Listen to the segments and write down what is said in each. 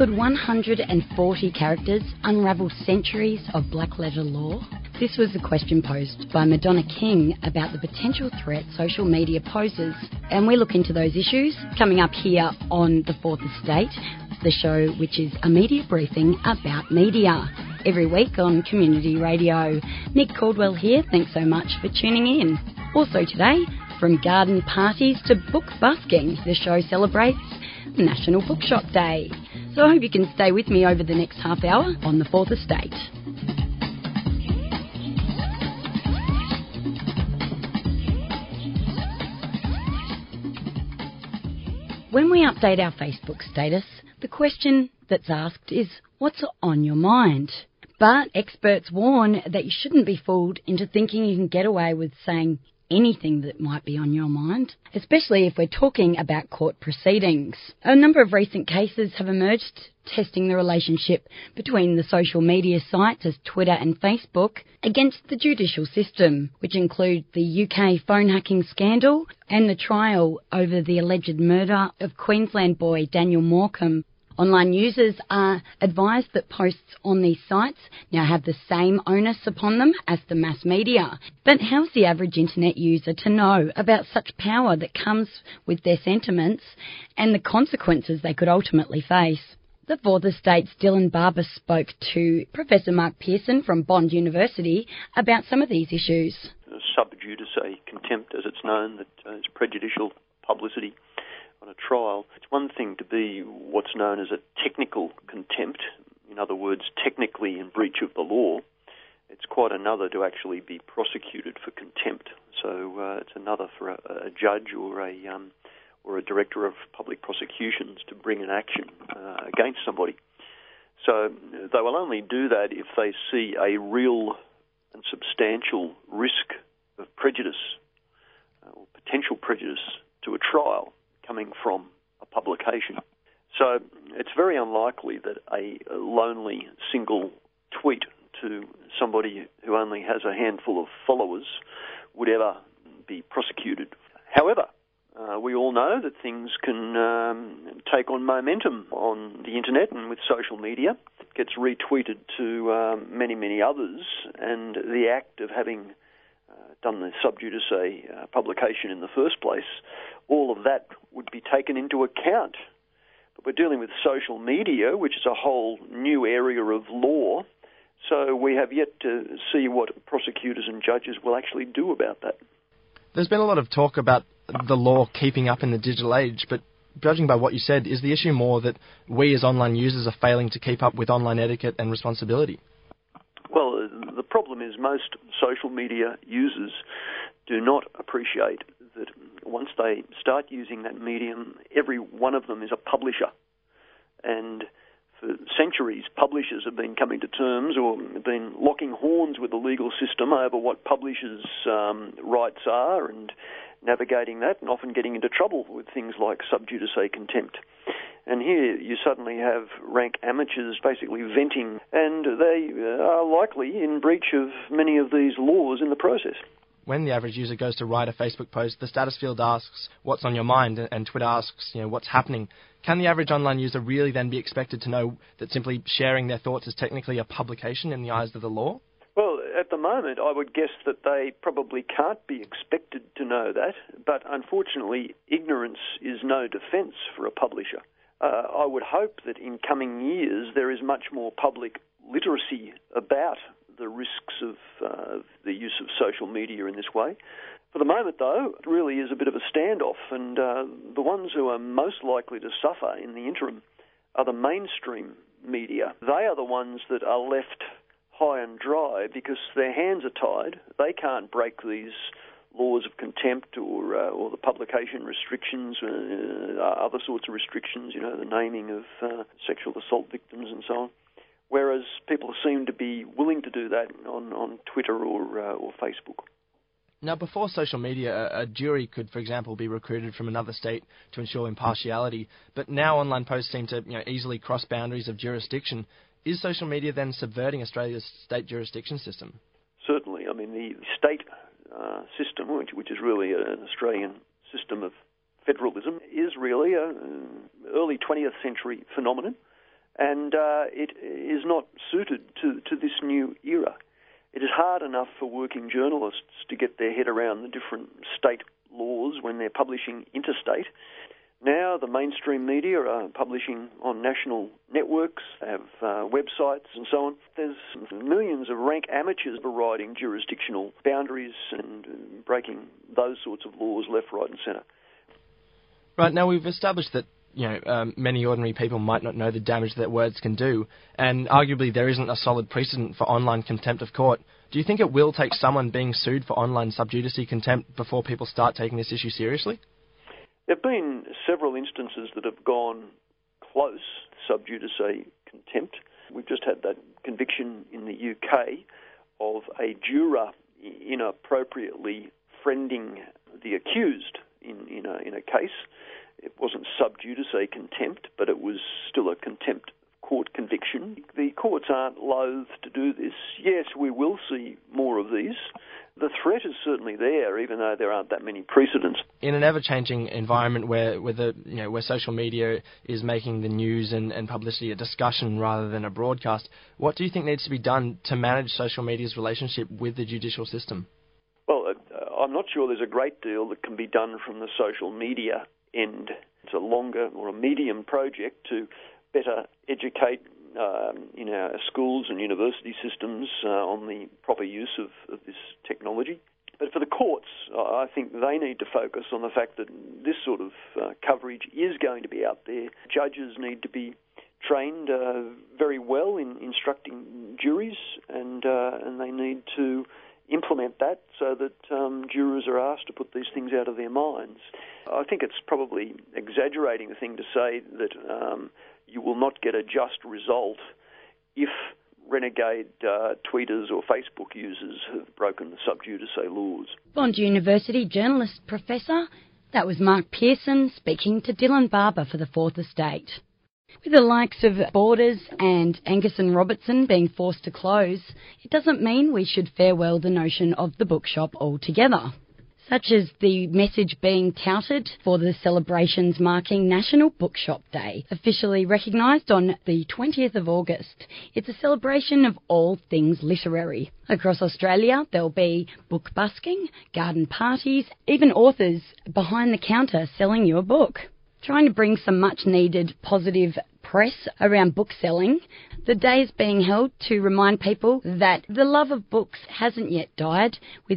Could 140 characters unravel centuries of black-letter law? This was the question posed by Madonna King about the potential threat social media poses. And we look into those issues coming up here on The Fourth Estate, the show which is a media briefing about media, every week on Community Radio. Nick Caldwell here, thanks so much for tuning in. Also today, from garden parties to book busking, the show celebrates National Bookshop Day. So I hope you can stay with me over the next half hour on The Fourth Estate. When we update our Facebook status, the question that's asked is, what's on your mind? But experts warn that you shouldn't be fooled into thinking you can get away with saying anything that might be on your mind, especially if we're talking about court proceedings. A number of recent cases have emerged testing the relationship between the social media sites as Twitter and Facebook against the judicial system, which include the UK phone hacking scandal and the trial over the alleged murder of Queensland boy Daniel Morecambe. Online users are advised that posts on these sites now have the same onus upon them as the mass media. But how's the average internet user to know about such power that comes with their sentiments and the consequences they could ultimately face? The Fourth Estate's Dylan Barber spoke to Professor Mark Pearson from Bond University about some of these issues. Sub judice contempt, as it's known, that is prejudicial publicity on a trial. It's one thing to be what's known as a technical contempt, in other words, technically in breach of the law. It's quite another to actually be prosecuted for contempt. So it's another for a judge or a director of public prosecutions to bring an action against somebody. So they will only do that if they see a real and substantial risk of prejudice or potential prejudice to a trial coming from a publication. So it's very unlikely that a lonely single tweet to somebody who only has a handful of followers would ever be prosecuted. However, we all know that things can take on momentum on the internet and with social media. It gets retweeted to many, many others, and the act of having done the sub judice publication in the first place, all of that would be taken into account. But we're dealing with social media, which is a whole new area of law, so we have yet to see what prosecutors and judges will actually do about that. There's been a lot of talk about the law keeping up in the digital age, but judging by what you said, is the issue more that we as online users are failing to keep up with online etiquette and responsibility? Well, the problem is most social media users do not appreciate that once they start using that medium, every one of them is a publisher. And for centuries, publishers have been coming to terms or been locking horns with the legal system over what publishers' rights are and navigating that and often getting into trouble with things like sub judice contempt. And here you suddenly have rank amateurs basically venting, and they are likely in breach of many of these laws in the process. When the average user goes to write a Facebook post, the status field asks, what's on your mind? And Twitter asks, what's happening? Can the average online user really then be expected to know that simply sharing their thoughts is technically a publication in the eyes of the law? Well, at the moment, I would guess that they probably can't be expected to know that, but unfortunately, ignorance is no defence for a publisher. I would hope that in coming years there is much more public literacy about the risks of the use of social media in this way. For the moment, though, it really is a bit of a standoff, and the ones who are most likely to suffer in the interim are the mainstream media. They are the ones that are left high and dry because their hands are tied. They can't break these laws of contempt or the publication restrictions, other sorts of restrictions, the naming of sexual assault victims and so on. Whereas people seem to be willing to do that on Twitter or Facebook. Now, before social media, a jury could, for example, be recruited from another state to ensure impartiality. But now online posts seem to easily cross boundaries of jurisdiction. Is social media then subverting Australia's state jurisdiction system? Certainly. I mean, the state system, which is really an Australian system of federalism, is really an early 20th century phenomenon. and it is not suited to this new era. It is hard enough for working journalists to get their head around the different state laws when they're publishing interstate. Now the mainstream media are publishing on national networks, have websites and so on. There's millions of rank amateurs overriding jurisdictional boundaries and breaking those sorts of laws left, right and centre. Right, now we've established that many ordinary people might not know the damage that words can do, and arguably there isn't a solid precedent for online contempt of court. Do you think it will take someone being sued for online sub judice contempt before people start taking this issue seriously? There have been several instances that have gone close sub judice contempt. We've just had that conviction in the UK of a juror inappropriately friending the accused in a case. It wasn't sub judice contempt, but it was still a contempt court conviction. The courts aren't loath to do this. Yes, we will see more of these. The threat is certainly there, even though there aren't that many precedents. In an ever-changing environment where social media is making the news and publicity a discussion rather than a broadcast, what do you think needs to be done to manage social media's relationship with the judicial system? Well, I'm not sure there's a great deal that can be done from the social media end. It's a longer or a medium project to better educate in our schools and university systems on the proper use of this technology. But for the courts, I think they need to focus on the fact that this sort of coverage is going to be out there. Judges need to be trained very well in instructing juries, and they need to implement that so that jurors are asked to put these things out of their minds. I think it's probably exaggerating the thing to say that you will not get a just result if renegade tweeters or Facebook users have broken the sub judice laws. Bond University journalist professor, that was Mark Pearson speaking to Dylan Barber for the Fourth Estate. With the likes of Borders and Angus and Robertson being forced to close, it doesn't mean we should farewell the notion of the bookshop altogether. Such as the message being touted for the celebrations marking National Bookshop Day, officially recognised on the 20th of August. It's a celebration of all things literary. Across Australia, there'll be book busking, garden parties, even authors behind the counter selling you a book. Trying to bring some much-needed positive press around book selling, the day is being held to remind people that the love of books hasn't yet died, with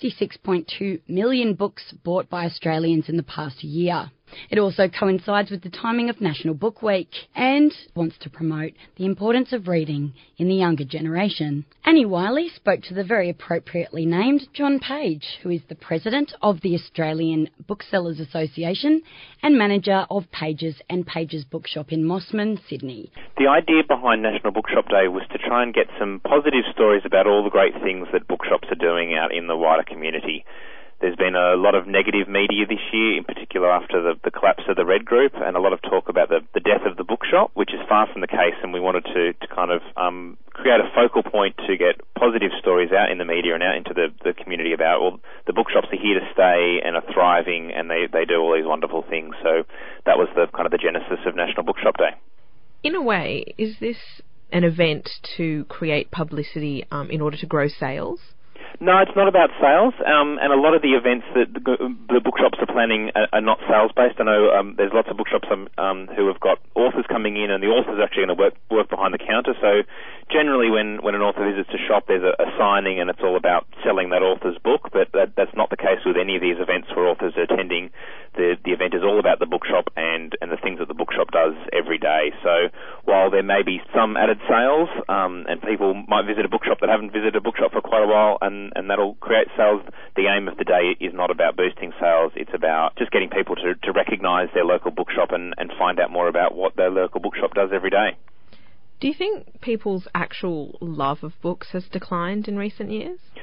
66.2 million books bought by Australians in the past year. It also coincides with the timing of National Book Week and wants to promote the importance of reading in the younger generation. Annie Wiley spoke to the very appropriately named John Page, who is the president of the Australian Booksellers Association and manager of Pages and Pages Bookshop in Mossman, Sydney. The idea behind National Bookshop Day was to try and get some positive stories about all the great things that bookshops are doing out in the wider community. There's been a lot of negative media this year, in particular after the collapse of the Red Group, and a lot of talk about the death of the bookshop, which is far from the case, and we wanted to kind of create a focal point to get positive stories out in the media and out into the community about, well, the bookshops are here to stay and are thriving, and they do all these wonderful things. So that was the kind of the genesis of National Bookshop Day. In a way, is this an event to create publicity in order to grow sales? No, it's not about sales, and a lot of the events that the bookshops are planning are not sales-based. I know there's lots of bookshops who have got authors coming in, and the authors are actually going to work behind the counter. So generally when an author visits a shop, there's a signing, and it's all about selling that author's book, but that's not the case with any of these events where authors are attending. The event is all about the bookshop and the things that the bookshop does every day. So while there may be some added sales, and people might visit a bookshop that haven't visited a bookshop for quite a while, and that'll create sales, the aim of the day is not about boosting sales. It's about just getting people to recognise their local bookshop and find out more about what their local bookshop does every day. Do you think people's actual love of books has declined in recent years?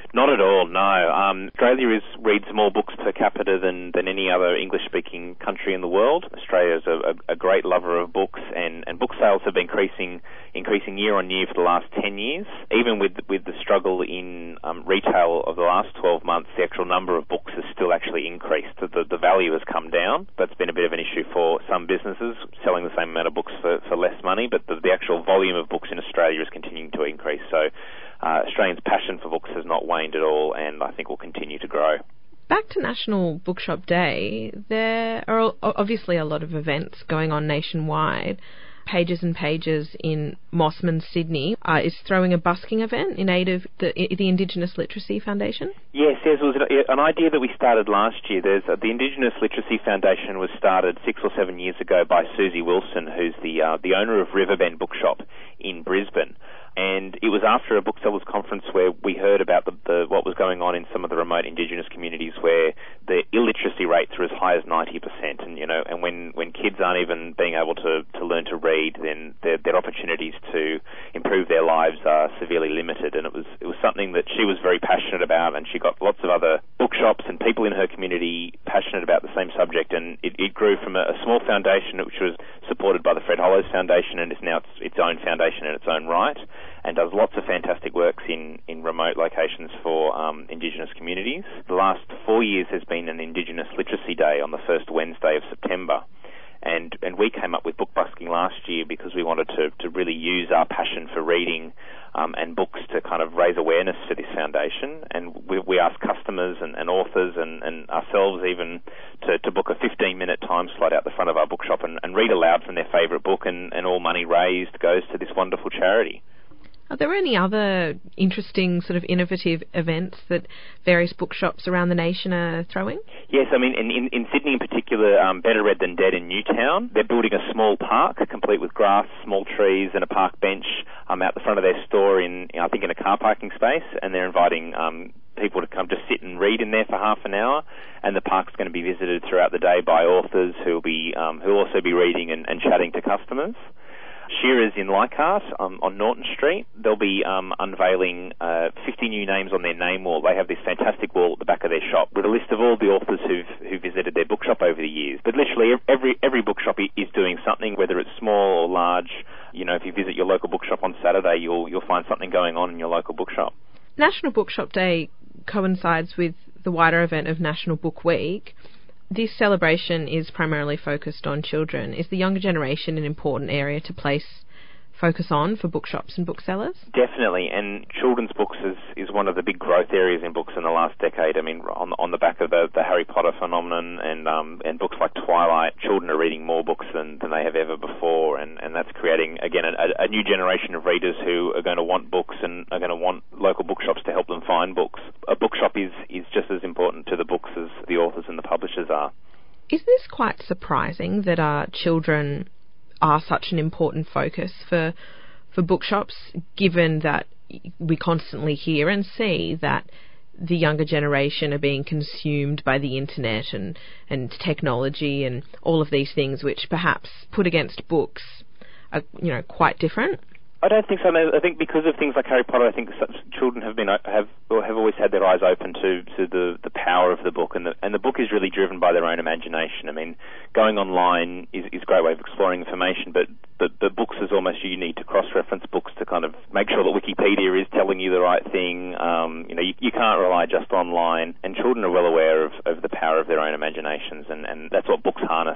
Not at all, no. Australia reads more books per capita than any other English-speaking country in the world. Australia is a great lover of books, and book sales have been increasing year on year for the last 10 years. Even with the struggle in retail of the last 12 months, the actual number of books has still actually increased. The value has come down. That's been a bit of an issue for some businesses, selling the same amount of books for less money, but the actual volume of books in Australia is continuing to increase. So Australians' passion for books has not waned at all, and I think will continue to grow. Back to National Bookshop Day, there are obviously a lot of events going on nationwide. Pages and Pages in Mossman, Sydney, is throwing a busking event in aid of the Indigenous Literacy Foundation. Yes, it was an idea that we started last year. The Indigenous Literacy Foundation was started 6 or 7 years ago by Susie Wilson, who's the owner of Riverbend Bookshop in Brisbane. And it was after a booksellers conference where we heard about what was going on in some of the remote Indigenous communities where the illiteracy rates are as high as 90%. And when kids aren't even being able to learn to read, then their opportunities to improve their lives are severely limited. And it was something that she was very passionate about, and she got lots of other bookshops and people in her community passionate about the same subject. And it grew from a small foundation which was supported by the Fred Hollows Foundation, and is now its own foundation in its own right, and does lots of fantastic works in remote locations for Indigenous communities. The last 4 years has been an Indigenous Literacy Day on the first Wednesday of September. And we came up with book busking last year because we wanted to really use our passion for reading and books to kind of raise awareness for this foundation. And we asked customers and authors and ourselves even to book a 15-minute time slot out the front of our bookshop and read aloud from their favourite book, and all money raised goes to this wonderful charity. Are there any other interesting sort of innovative events that various bookshops around the nation are throwing? Yes, I mean, in Sydney in particular, Better Read Than Dead in Newtown, they're building a small park complete with grass, small trees and a park bench out the front of their store in a car parking space, and they're inviting people to come just sit and read in there for half an hour, and the park's going to be visited throughout the day by authors who'll also be reading and chatting to customers. Shearers in Leichhardt on Norton Street, they'll be unveiling 50 new names on their name wall. They have this fantastic wall at the back of their shop with a list of all the authors who visited their bookshop over the years. But literally every bookshop is doing something, whether it's small or large. If you visit your local bookshop on Saturday, you'll find something going on in your local bookshop. National Bookshop Day coincides with the wider event of National Book Week. This celebration is primarily focused on children. Is the younger generation an important area to focus on for bookshops and booksellers? Definitely, and children's books is one of the big growth areas in books in the last decade. I mean, on the back of the Harry Potter phenomenon and books like Twilight, children are reading more books than they have ever before, and that's creating, again, a new generation of readers who are going to want books and are going to want local bookshops to help them find books. A bookshop is just as important to the books as the authors and the publishers are. Is this quite surprising that our children are such an important focus for bookshops, given that we constantly hear and see that the younger generation are being consumed by the internet and technology and all of these things which perhaps put against books are quite different? I don't think so. I think because of things like Harry Potter, I think children have always had their eyes open to the power of the book, and the book is really driven by their own imagination. I mean, going online is a great way of exploring information, but the books is almost you need to cross-reference books to kind of make sure that Wikipedia is telling you the right thing. You can't rely just online, and children are well aware of the power of their own imaginations, and that's what books harness.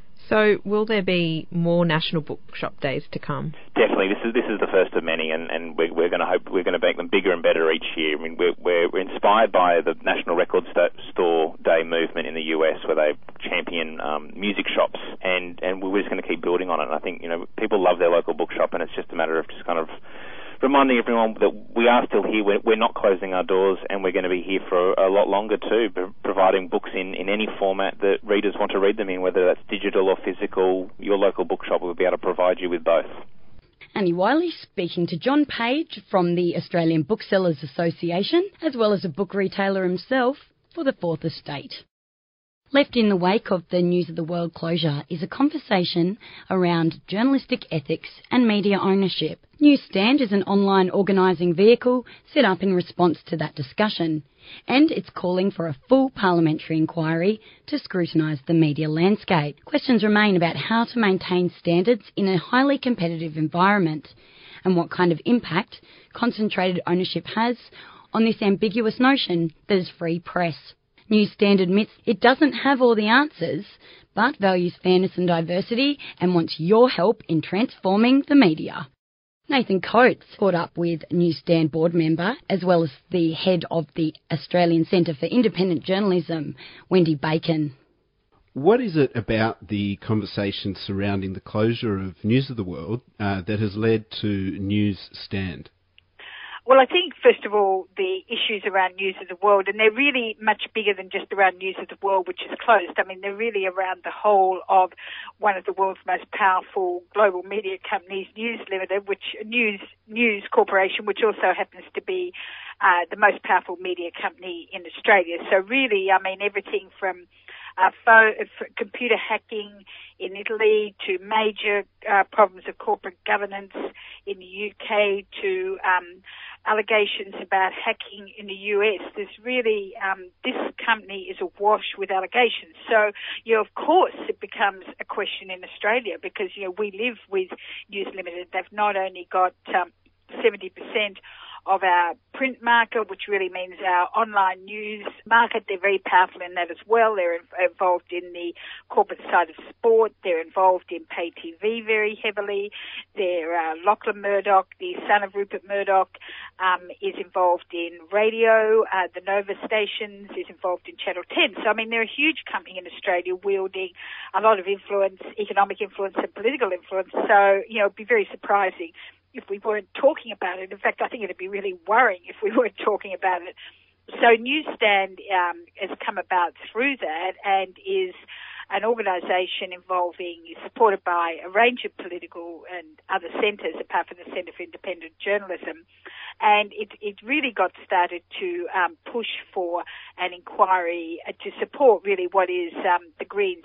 So, will there be more National Bookshop Days to come? Definitely. This is the first of many, and we're going to make them bigger and better each year. I mean, we're inspired by the National Record Store Day movement in the US, where they champion music shops, and we're just going to keep building on it. And I think people love their local bookshop, and it's just a matter of just kind of reminding everyone that we are still here. We're not closing our doors, and we're going to be here for a lot longer too, providing books in any format that readers want to read them in, whether that's digital or physical. Your local bookshop will be able to provide you with both. Annie Wiley speaking to John Page from the Australian Booksellers Association, as well as a book retailer himself for the Fourth Estate. Left in the wake of the News of the World closure is a conversation around journalistic ethics and media ownership. Newsstand is an online organising vehicle set up in response to that discussion, and it's calling for a full parliamentary inquiry to scrutinise the media landscape. Questions remain about how to maintain standards in a highly competitive environment and what kind of impact concentrated ownership has on this ambiguous notion that is free press. Newsstand admits it doesn't have all the answers, but values fairness and diversity and wants your help in transforming the media. Nathan Coates caught up with Newsstand board member, as well as the head of the Australian Centre for Independent Journalism, Wendy Bacon. What is it about the conversation surrounding the closure of News of the World that has led to Newsstand? Well, I think, first of all, the issues around News of the World, and they're really much bigger than just around News of the World, which is closed. I mean, they're really around the whole of one of the world's most powerful global media companies, News Limited, News Corporation, which also happens to be the most powerful media company in Australia. So really, I mean, everything from computer hacking in Italy to major problems of corporate governance in the UK to allegations about hacking in the US. There's really, this company is awash with allegations. So, of course it becomes a question in Australia because, we live with News Limited. They've not only got 70% of our print market, which really means our online news market. They're very powerful in that as well. They're involved in the corporate side of sport. They're involved in pay TV very heavily. Lachlan Murdoch, the son of Rupert Murdoch, is involved in radio. The Nova stations is involved in Channel 10. So, I mean, they're a huge company in Australia wielding a lot of influence, economic influence and political influence. So, it'd be very surprising if we weren't talking about it. In fact, I think it'd be really worrying if we weren't talking about it. So Newsstand has come about through that and is an organisation supported by a range of political and other centres, apart from the Centre for Independent Journalism. And it really got started to push for an inquiry to support really what is the Greens'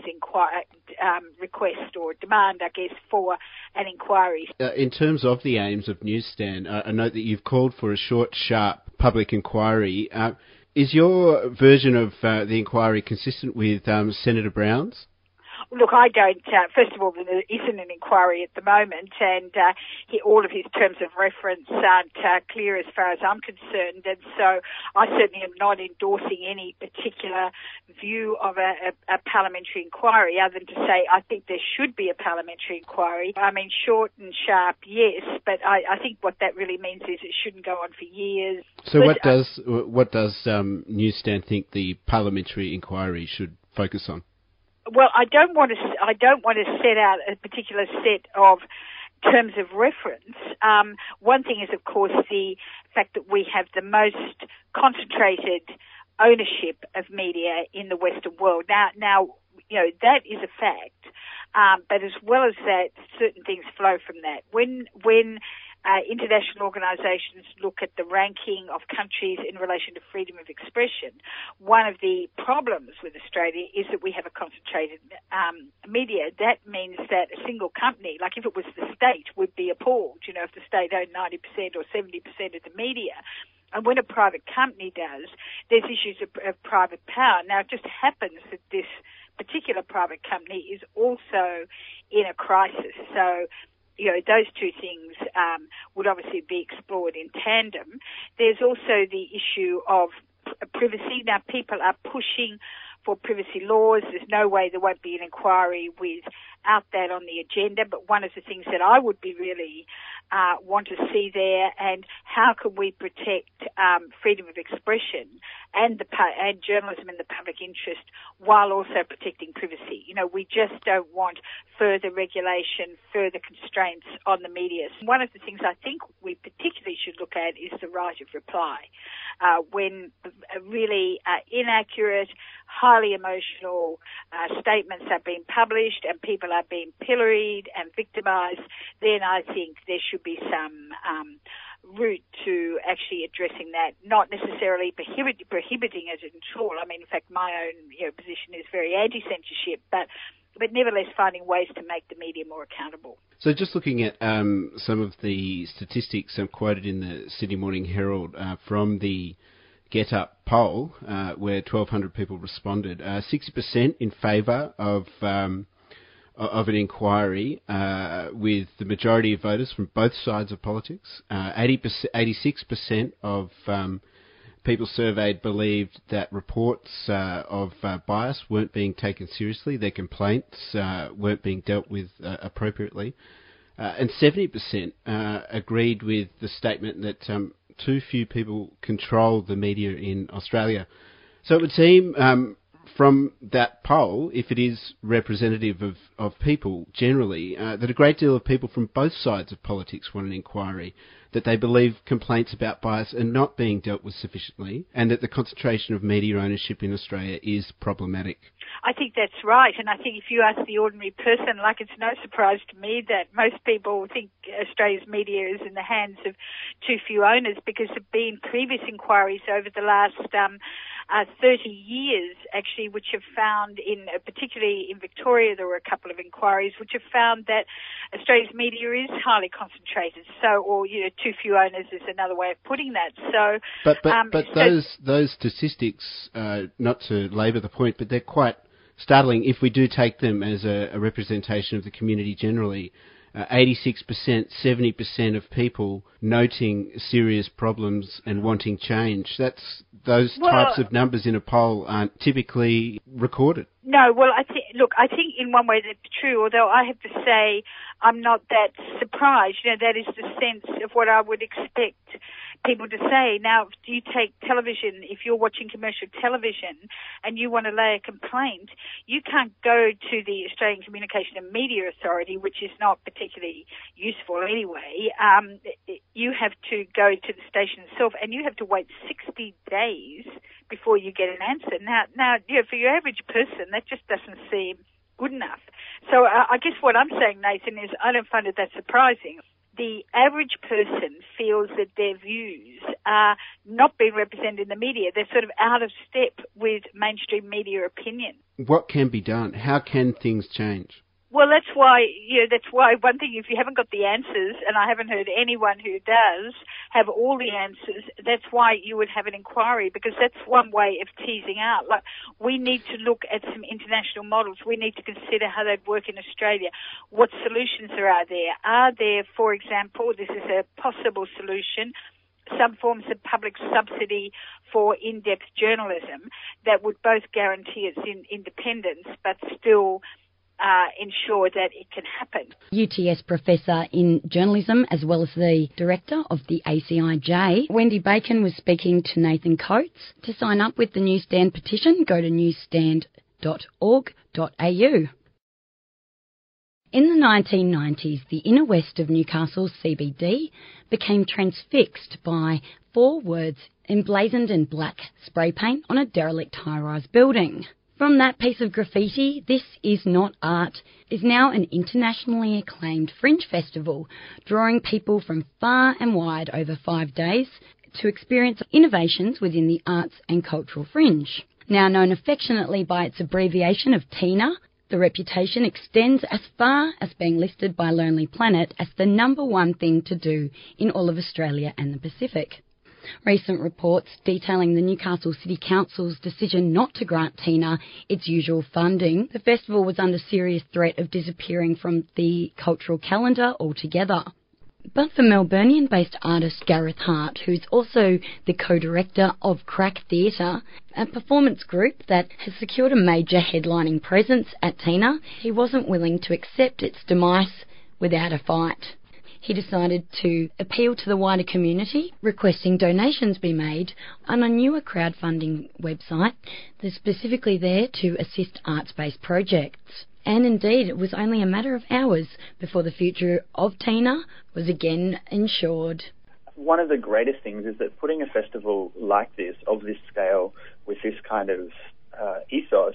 request or demand, I guess, for an inquiry. In terms of the aims of Newsstand, I note that you've called for a short, sharp public inquiry. Is your version of the inquiry consistent with Senator Brown's? Look, I don't. First of all, there isn't an inquiry at the moment, and all of his terms of reference aren't clear as far as I'm concerned. And so I certainly am not endorsing any particular view of a parliamentary inquiry, other than to say I think there should be a parliamentary inquiry. I mean, short and sharp, yes, but I think what that really means is it shouldn't go on for years. So what does Newsstand think the parliamentary inquiry should focus on? Well, I don't want to set out a particular set of terms of reference. One thing is, of course, the fact that we have the most concentrated ownership of media in the Western world. Now, that is a fact. But as well as that, certain things flow from that. When international organisations look at the ranking of countries in relation to freedom of expression, one of the problems with Australia is that we have a concentrated media. That means that a single company, like if it was the state, would be appalled, if the state owned 90% or 70% of the media. And when a private company does, there's issues of private power. Now, it just happens that this particular private company is also in a crisis. So, those two things would obviously be explored in tandem. There's also the issue of privacy. Now, people are pushing for privacy laws. There's no way there won't be an inquiry without that on the agenda. But one of the things that I would be really want to see there, and how can we protect freedom of expression and journalism in the public interest while also protecting privacy. We just don't want further regulation, further constraints on the media. One of the things I think we particularly should look at is the right of reply. When really inaccurate, highly emotional statements are being published and people are being pilloried and victimised, then I think there should be some route to actually addressing that, not necessarily prohibiting it at all. I mean, in fact, my own position is very anti-censorship, but nevertheless finding ways to make the media more accountable. So just looking at some of the statistics quoted in the Sydney Morning Herald from the Get Up poll, where 1,200 people responded, 60% in favour of an inquiry, with the majority of voters from both sides of politics. 86% of people surveyed believed that reports of bias weren't being taken seriously, their complaints weren't being dealt with appropriately, and 70% agreed with the statement that too few people control the media in Australia. So it would seem from that poll, if it is representative of people generally, that a great deal of people from both sides of politics want an inquiry, that they believe complaints about bias are not being dealt with sufficiently, and that the concentration of media ownership in Australia is problematic. I think that's right, and I think if you ask the ordinary person, like, it's no surprise to me that most people think Australia's media is in the hands of too few owners, because there have been previous inquiries over the last 30 years, actually, which have found, particularly in Victoria, there were a couple of inquiries which have found that Australia's media is highly concentrated. So, or too few owners is another way of putting that. So, but those statistics, not to labour the point, but they're quite startling if we do take them as a representation of the community generally. 86%, 70% of people noting serious problems and wanting change. Those types of numbers in a poll aren't typically recorded. No, well, I think in one way that's true, although I have to say I'm not that surprised. That is the sense of what I would expect people to say. Now, do you take television, if you're watching commercial television and you want to lay a complaint, you can't go to the Australian Communication and Media Authority, which is not particularly useful anyway. You have to go to the station itself, and you have to wait 60 days before you get an answer. Now, for your average person, that just doesn't seem good enough. So I guess what I'm saying, Nathan, is I don't find it that surprising. The average person feels that their views are not being represented in the media. They're sort of out of step with mainstream media opinion. What can be done? How can things change? Well, that's why one thing, if you haven't got the answers, and I haven't heard anyone who does have all the answers, that's why you would have an inquiry, because that's one way of teasing out. Like, we need to look at some international models. We need to consider how they'd work in Australia. What solutions there are there? Are there, for example, this is a possible solution, some forms of public subsidy for in-depth journalism that would both guarantee its independence but still ensure that it can happen. UTS professor in journalism as well as the director of the ACIJ, Wendy Bacon, was speaking to Nathan Coates. To sign up with the Newsstand petition, go to newsstand.org.au. In the 1990s, the inner west of Newcastle's CBD became transfixed by 4 words emblazoned in black spray paint on a derelict high-rise building. From that piece of graffiti, "This is not art," is now an internationally acclaimed fringe festival, drawing people from far and wide over 5 days to experience innovations within the arts and cultural fringe. Now known affectionately by its abbreviation of TINA, the reputation extends as far as being listed by Lonely Planet as the #1 thing to do in all of Australia and the Pacific. Recent reports detailing the Newcastle City Council's decision not to grant TINA its usual funding. The festival was under serious threat of disappearing from the cultural calendar altogether. But for Melburnian-based artist Gareth Hart, who's also the co-director of Crack Theatre, a performance group that has secured a major headlining presence at TINA, he wasn't willing to accept its demise without a fight. He decided to appeal to the wider community, requesting donations be made on a newer crowdfunding website that's specifically there to assist arts-based projects. And indeed, it was only a matter of hours before the future of TINA was again ensured. One of the greatest things is that putting a festival like this, of this scale, with this kind of ethos,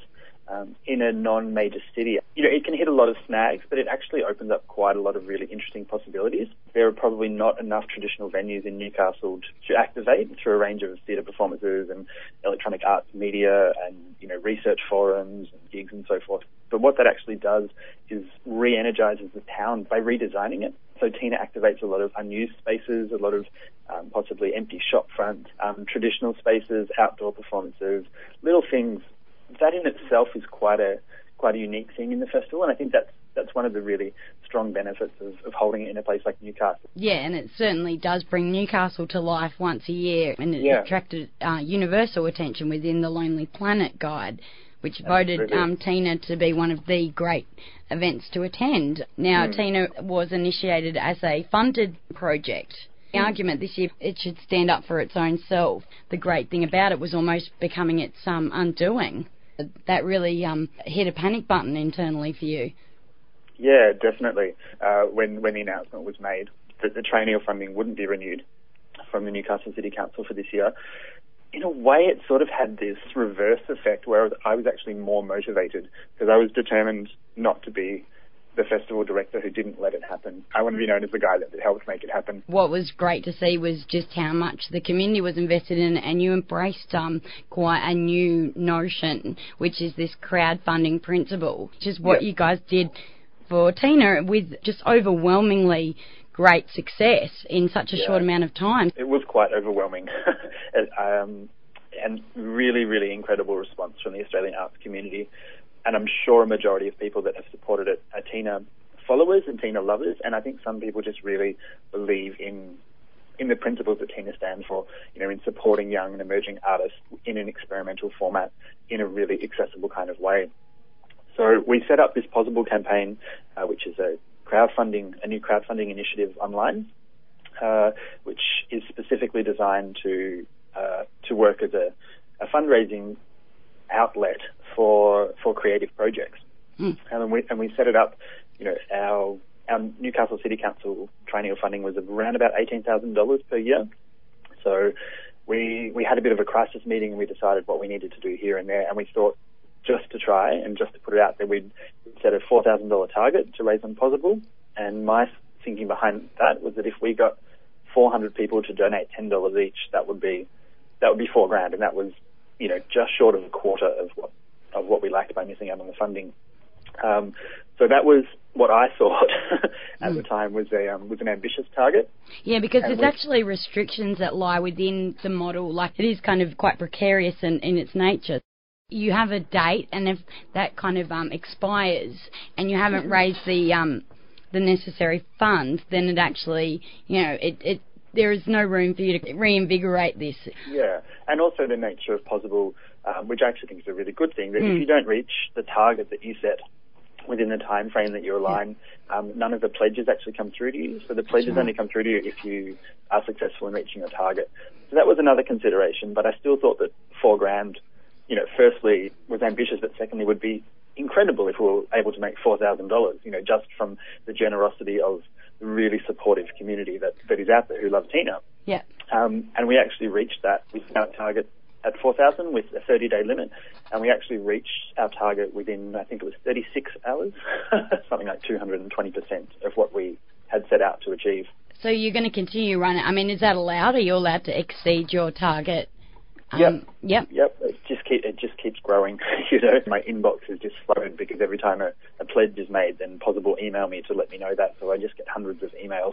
in a non-major city. You know, it can hit a lot of snags, but it actually opens up quite a lot of really interesting possibilities. There are probably not enough traditional venues in Newcastle to activate through a range of theatre performances and electronic arts media and, you know, research forums and gigs and so forth. But what that actually does is re-energizes the town by redesigning it. So Tina activates a lot of unused spaces, a lot of possibly empty shop front, traditional spaces, outdoor performances, little things. That in itself is quite a unique thing in the festival, and I think that's one of the really strong benefits of holding it in a place like Newcastle. Yeah, and it certainly does bring Newcastle to life once a year, and it attracted universal attention within the Lonely Planet Guide, which voted Tina to be one of the great events to attend. Now, Tina was initiated as a funded project. The argument this year, it should stand up for its own self. The great thing about it was almost becoming its undoing. That really hit a panic button internally for you. Yeah, definitely. When the announcement was made that the triennial funding wouldn't be renewed from the Newcastle City Council for this year, in a way it sort of had this reverse effect where I was actually more motivated because I was determined not to be the festival director who didn't let it happen. I want to be known as the guy that helped make it happen. What was great to see was just how much the community was invested in, and you embraced quite a new notion, which is this crowdfunding principle, which is what you guys did for Tina with just overwhelmingly great success in such a short amount of time. It was quite overwhelming and really, really incredible response from the Australian arts community. And I'm sure a majority of people that have supported it are Tina followers and Tina lovers, and I think some people just really believe in the principles that Tina stands for, you know, in supporting young and emerging artists in an experimental format in a really accessible kind of way. So we set up this Possible campaign, which is a new crowdfunding initiative online, which is specifically designed to work as a fundraising outlet for creative projects. And we set it up, you know, our Newcastle City Council triennial funding was around about $18,000 per year. So we had a bit of a crisis meeting and we decided what we needed to do here and there, and we thought just to try and just to put it out there, we'd set a $4,000 target to raise on Possible. And my thinking behind that was that if we got 400 people to donate $10 each, that would be $4,000, and that was, you know, just short of a quarter of what we lacked by missing out on the funding. So that was what I thought at the time was an ambitious target. Yeah, because there's actually restrictions that lie within the model. Like, it is kind of quite precarious in its nature. You have a date, and if that kind of expires and you haven't raised the necessary funds, then it actually, you know, there is no room for you to reinvigorate this. Yeah, and also the nature of Possible, which I actually think is a really good thing, that if you don't reach the target that you set within the time frame that you align, none of the pledges actually come through to you. So the pledges only come through to you if you are successful in reaching your target. So that was another consideration, but I still thought that $4,000, you know, firstly was ambitious, but secondly would be incredible if we were able to make $4,000, you know, just from the generosity of the really supportive community that is out there who love Tina. Yeah. And we actually reached that. We set our target at 4,000 with a 30-day limit, and we actually reached our target within, I think it was 36 hours, something like 220% of what we had set out to achieve. So you're going to continue running. I mean, is that allowed? Are you allowed to exceed your target? Yep. Yep. It just keeps growing. You know, my inbox is just flooded because every time a pledge is made, then Possible email me to let me know that. So I just get hundreds of emails.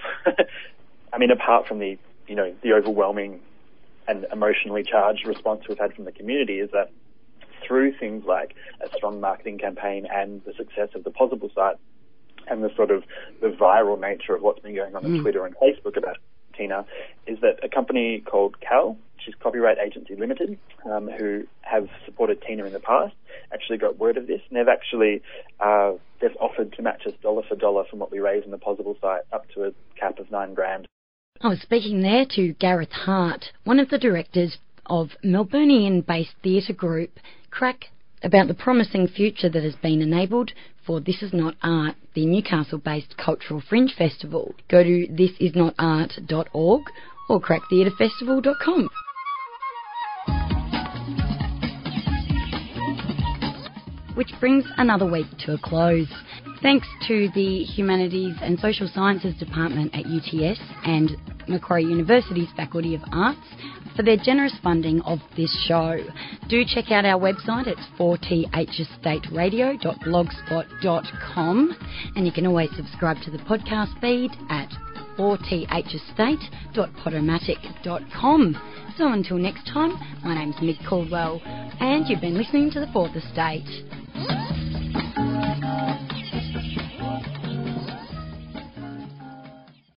I mean, apart from the overwhelming and emotionally charged response we've had from the community, is that through things like a strong marketing campaign and the success of the Possible site and the sort of the viral nature of what's been going on Twitter and Facebook about Tina, is that a company called CAL, which is Copyright Agency Limited, who have supported Tina in the past, actually got word of this, and they've actually they've offered to match us dollar for dollar from what we raise on the Possible site up to a cap of $9,000. I was speaking there to Gareth Hart, one of the directors of Melburnian-based theatre group Crack, about the promising future that has been enabled for This Is Not Art, the Newcastle-based cultural fringe festival. Go to thisisnotart.org or cracktheatrefestival.com. which brings another week to a close. Thanks to the Humanities and Social Sciences Department at UTS and Macquarie University's Faculty of Arts for their generous funding of this show. Do check out our website, it's 4thesstateradio.blogspot.com, and you can always subscribe to the podcast feed at 4thestate.podomatic.com. So until next time, my name's Mick Caldwell, and you've been listening to The Fourth Estate.